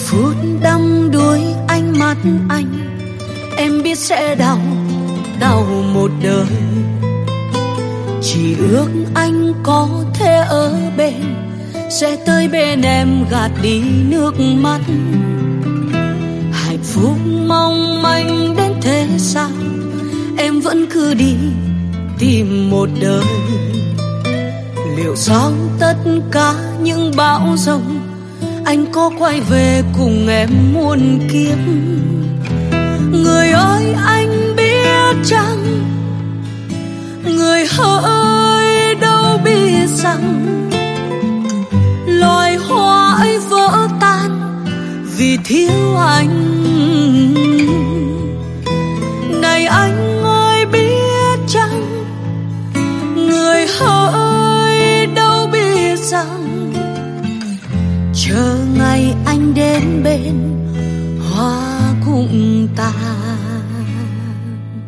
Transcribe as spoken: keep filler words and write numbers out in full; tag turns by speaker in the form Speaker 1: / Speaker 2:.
Speaker 1: phút đắm đuối ánh mắt anh, em biết sẽ đau, đau một đời. Chỉ ước anh có thể ở bên, sẽ tới bên em gạt đi nước mắt. Hạnh phúc mong manh đến thế sao, em vẫn cứ đi tìm một đời. Liệu sau tất cả những bão giông, anh có quay về cùng em muôn kiếp? Người ơi anh biết chăng, người hỡi đâu biết rằng, loài hoa ấy vỡ tan vì thiếu anh. Này anh ơi biết chăng, người hỡi đâu biết rằng, chờ ngày anh đến bên hoa cũng tàn.